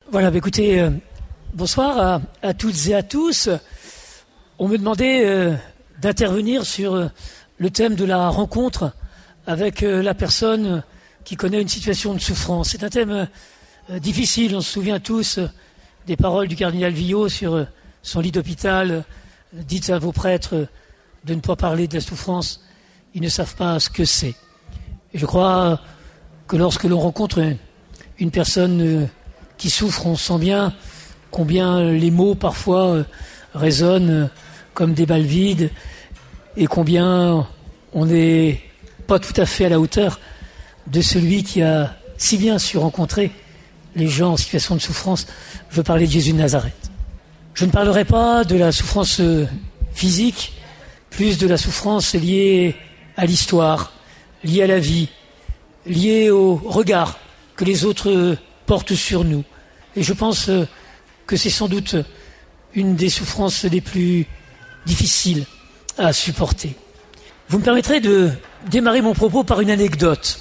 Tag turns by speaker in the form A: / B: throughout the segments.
A: Voilà, écoutez, bonsoir à toutes et à tous. On me demandait d'intervenir sur le thème de la rencontre avec la personne qui connaît une situation de souffrance. C'est un thème difficile, on se souvient tous des paroles du cardinal Villot sur son lit d'hôpital. Dites à vos prêtres de ne pas parler de la souffrance, ils ne savent pas ce que c'est. Et je crois que lorsque l'on rencontre une personne qui souffre, on sent bien combien les mots parfois résonnent comme des balles vides et combien on n'est pas tout à fait à la hauteur de celui qui a si bien su rencontrer les gens en situation de souffrance. Je veux parler de Jésus de Nazareth. Je ne parlerai pas de la souffrance physique, plus de la souffrance liée à l'histoire, liée à la vie, liée au regard que les autres portent sur nous. Et je pense que c'est sans doute une des souffrances les plus difficiles à supporter. Vous me permettrez de démarrer mon propos par une anecdote.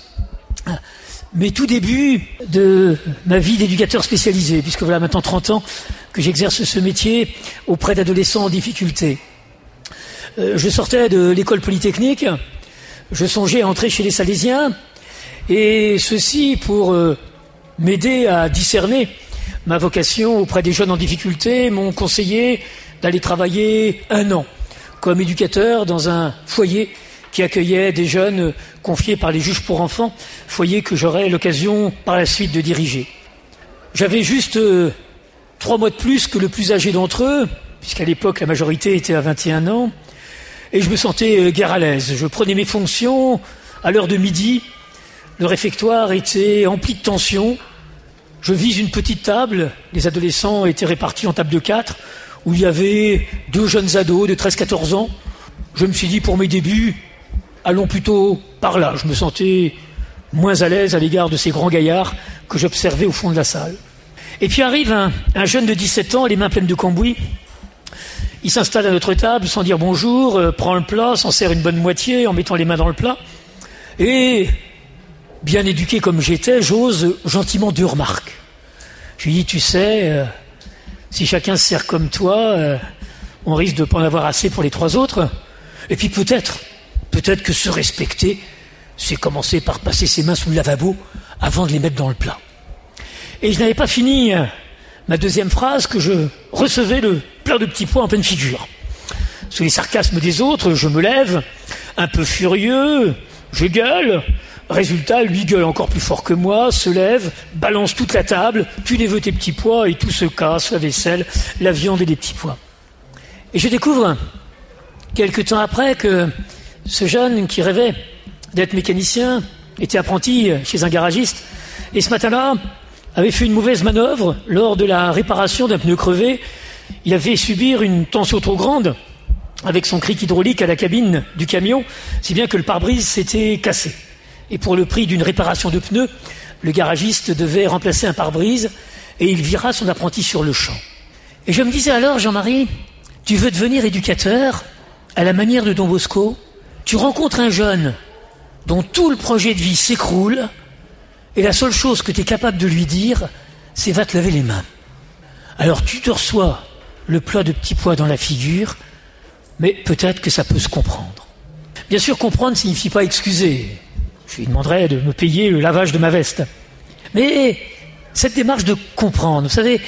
A: Mes tout débuts de ma vie d'éducateur spécialisé, puisque voilà maintenant 30 ans que j'exerce ce métier auprès d'adolescents en difficulté. Je sortais de l'école polytechnique, je songeais à entrer chez les Salésiens, et ceci pour m'aider à discerner ma vocation auprès des jeunes en difficulté, m'ont conseillé d'aller travailler 1 an comme éducateur dans un foyer qui accueillait des jeunes confiés par les juges pour enfants, foyer que j'aurais l'occasion par la suite de diriger. J'avais juste 3 mois de plus que le plus âgé d'entre eux, puisqu'à l'époque la majorité était à 21 ans, et je me sentais guère à l'aise. Je prenais mes fonctions à l'heure de midi, le réfectoire était empli de tension. Je vise une petite table, les adolescents étaient répartis en table de 4, où il y avait 2 jeunes ados de 13-14 ans. Je me suis dit, pour mes débuts, allons plutôt par là. Je me sentais moins à l'aise à l'égard de ces grands gaillards que j'observais au fond de la salle. Et puis arrive un jeune de 17 ans, les mains pleines de cambouis. Il s'installe à notre table sans dire bonjour, prend le plat, s'en sert une bonne moitié en mettant les mains dans le plat. Et bien éduqué comme j'étais, j'ose gentiment 2 remarques. Je lui dis, tu sais, si chacun se sert comme toi, on risque de ne pas en avoir assez pour les 3 autres. Et puis peut-être que se respecter, c'est commencer par passer ses mains sous le lavabo avant de les mettre dans le plat. Et je n'avais pas fini ma 2e phrase que je recevais le plat de petits pois en pleine figure. Sous les sarcasmes des autres, je me lève, un peu furieux, je gueule. Résultat, lui gueule encore plus fort que moi, se lève, balance toute la table, tu les veux tes petits pois et tout se casse, la vaisselle, la viande et les petits pois. Et je découvre, quelque temps après, que ce jeune qui rêvait d'être mécanicien était apprenti chez un garagiste et ce matin-là avait fait une mauvaise manœuvre lors de la réparation d'un pneu crevé. Il avait subir une tension trop grande avec son cric hydraulique à la cabine du camion, si bien que le pare-brise s'était cassé. Et pour le prix d'une réparation de pneus, le garagiste devait remplacer un pare-brise et il vira son apprenti sur le champ. Et je me disais alors, Jean-Marie, tu veux devenir éducateur à la manière de Don Bosco? Tu rencontres un jeune dont tout le projet de vie s'écroule et la seule chose que tu es capable de lui dire, c'est va te laver les mains. Alors tu te reçois le plat de petits pois dans la figure, mais peut-être que ça peut se comprendre. Bien sûr, comprendre ne signifie pas excuser. Je lui demanderais de me payer le lavage de ma veste. Mais cette démarche de comprendre, vous savez,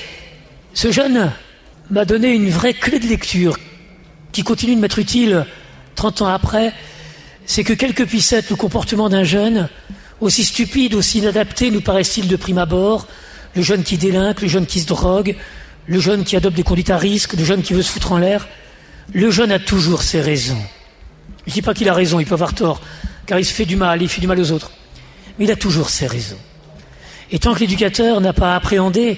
A: ce jeune m'a donné une vraie clé de lecture qui continue de m'être utile 30 ans après, c'est que quel que puisse être le comportement d'un jeune, aussi stupide, aussi inadapté nous paraît-il de prime abord, le jeune qui délinque, le jeune qui se drogue, le jeune qui adopte des conduites à risque, le jeune qui veut se foutre en l'air, le jeune a toujours ses raisons. Je ne dis pas qu'il a raison, il peut avoir tort, car il se fait du mal, il fait du mal aux autres. Mais il a toujours ses raisons. Et tant que l'éducateur n'a pas appréhendé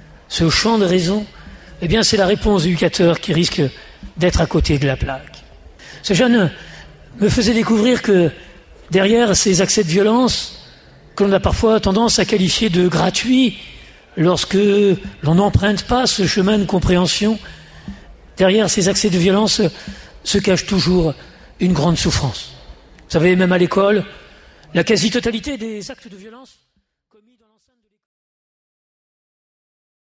A: ce champ de raisons, eh bien c'est la réponse de l'éducateur qui risque d'être à côté de la plaque. Ce jeune me faisait découvrir que derrière ces accès de violence, que l'on a parfois tendance à qualifier de gratuits, lorsque l'on n'emprunte pas ce chemin de compréhension, derrière ces accès de violence se cache toujours une grande souffrance. Vous savez, même à l'école, la quasi-totalité des actes de violence